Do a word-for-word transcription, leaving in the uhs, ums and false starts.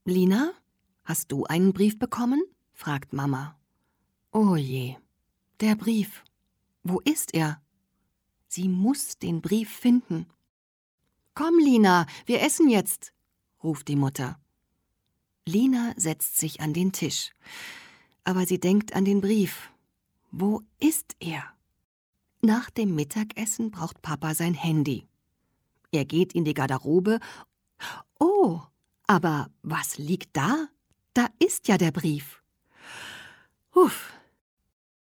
Lina, hast du einen Brief bekommen?« fragt Mama. Oh je, der Brief. Wo ist er? Sie muss den Brief finden. »Komm, Lina, wir essen jetzt«, ruft die Mutter. Lina setzt sich an den Tisch. Aber sie denkt an den Brief. Wo ist er? Nach dem Mittagessen braucht Papa sein Handy. Er geht in die Garderobe. Oh, aber was liegt da? Da ist ja der Brief. Uff,